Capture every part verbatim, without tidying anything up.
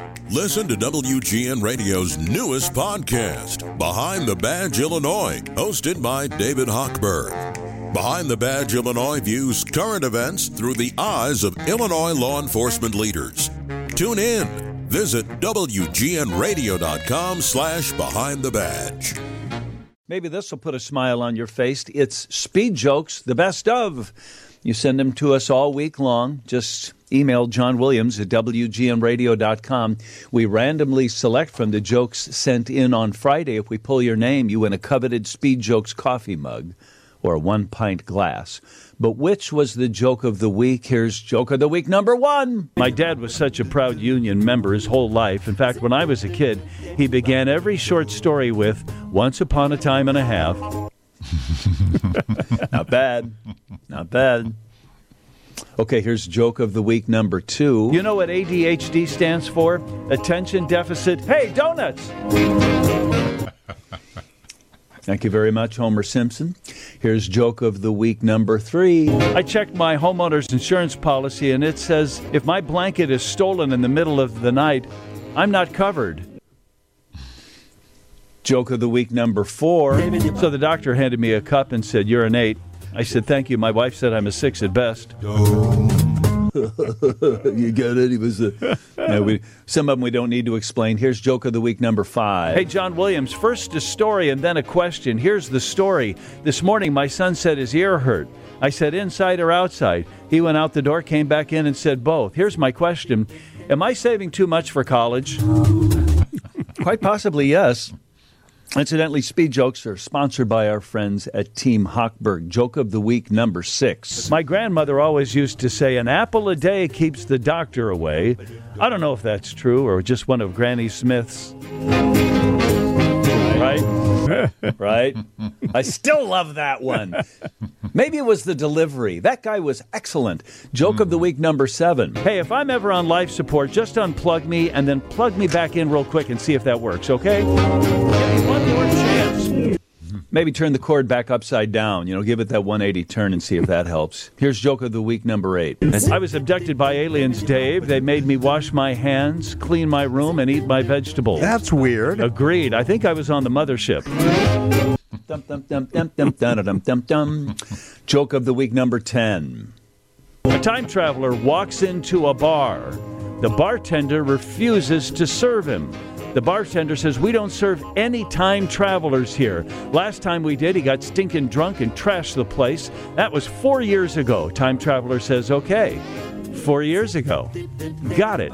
Listen to W G N Radio's newest podcast, Behind the Badge Illinois, hosted by David Hochberg. Behind the Badge Illinois views current events through the eyes of Illinois law enforcement leaders. Tune in. Visit W G N radio dot com slash behind the badge. Maybe this will put a smile on your face. It's Speed Jokes, the best of. You send them to us all week long. Just email John Williams at W G N radio dot com. We randomly select from the jokes sent in on Friday. If we pull your name, you win a coveted Speed Jokes coffee mug or a one-pint glass. But which was the joke of the week? Here's Joke of the Week number one. My dad was such a proud union member his whole life. In fact, when I was a kid, he began every short story with, "Once upon a time and a half." Not bad. Not bad. Okay, here's Joke of the Week number two. You know what A D H D stands for? Attention Deficit. Hey, donuts! Thank you very much, Homer Simpson. Here's Joke of the Week number three. I checked my homeowner's insurance policy, and it says if my blanket is stolen in the middle of the night, I'm not covered. Joke of the Week number four. So the doctor handed me a cup and said, "You're an eight." I said, "Thank you." My wife said I'm a six at best. You get it? He was a... No, we, some of them we don't need to explain. Here's Joke of the Week number five. Hey, John Williams, first a story and then a question. Here's the story. This morning, my son said his ear hurt. I said, inside or outside? He went out the door, came back in, and said both. Here's my question. Am I saving too much for college? Quite possibly, yes. Incidentally, Speed Jokes are sponsored by our friends at Team Hochberg. Joke of the Week number six. My grandmother always used to say, an apple a day keeps the doctor away. I don't know if that's true or just one of Granny Smith's. Right? Right? I still love that one. Maybe it was the delivery. That guy was excellent. Joke of the Week number seven. Hey, if I'm ever on life support, just unplug me and then plug me back in real quick and see if that works, okay? Give me one more chance. Maybe turn the cord back upside down. You know, give it that one eighty turn and see if that helps. Here's Joke of the Week number eight. I was abducted by aliens, Dave. They made me wash my hands, clean my room, and eat my vegetables. That's weird. Agreed. I think I was on the mothership. Dum, dum, dum, dum, dum, dum, dum, dum, dum. Joke of the Week number ten. A time traveler walks into a bar. The bartender refuses to serve him. The bartender says, we don't serve any time travelers here. Last time we did, he got stinking drunk and trashed the place. That was four years ago. Time traveler says, okay, four years ago. Got it.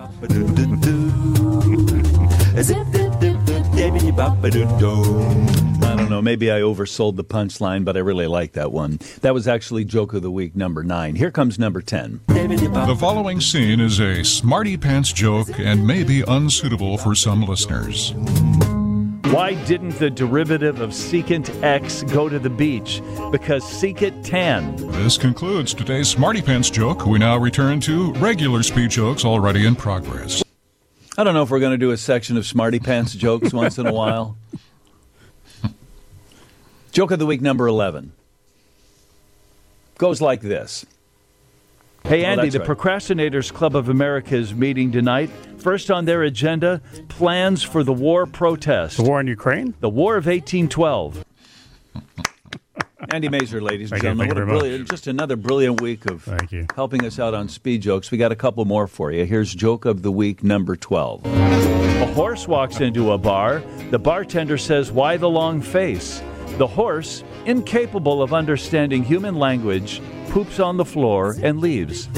I don't know, maybe I oversold the punchline, but I really like that one. That was actually Joke of the Week number nine. Here comes number ten. The following scene is a smarty pants joke and may be unsuitable for some listeners. Why didn't the derivative of secant X go to the beach? Because secant tan. This concludes today's smarty pants joke. We now return to regular speed jokes already in progress. I don't know if we're going to do a section of smarty pants jokes once in a while. Joke of the Week number eleven. Goes like this. Hey, Andy, oh, the right. Procrastinators Club of America is meeting tonight. First on their agenda, plans for the war protest. The war in Ukraine? The War of eighteen twelve. Andy Mazer, ladies and gentlemen. What a brilliant, just another brilliant week of Thank you. helping us out on Speed Jokes. We got a couple more for you. Here's Joke of the Week number twelve. A horse walks into a bar. The bartender says, why the long face? The horse, incapable of understanding human language, poops on the floor and leaves.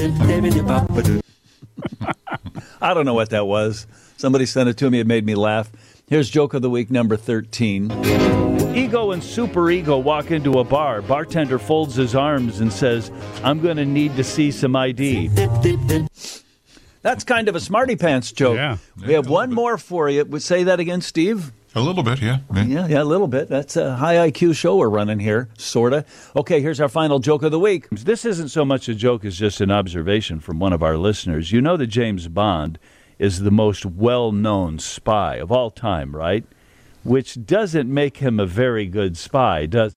I don't know what that was. Somebody sent it to me. It made me laugh. Here's Joke of the Week number thirteen. Ego and superego walk into a bar. Bartender folds his arms and says, I'm going to need to see some I D. That's kind of a smarty pants joke. Yeah. We have one more for you. Would say that again, Steve? A little bit, yeah. yeah. Yeah, yeah, a little bit. That's a high I Q show we're running here, sort of. Okay, here's our final joke of the week. This isn't so much a joke as just an observation from one of our listeners. You know that James Bond is the most well-known spy of all time, right? Which doesn't make him a very good spy, does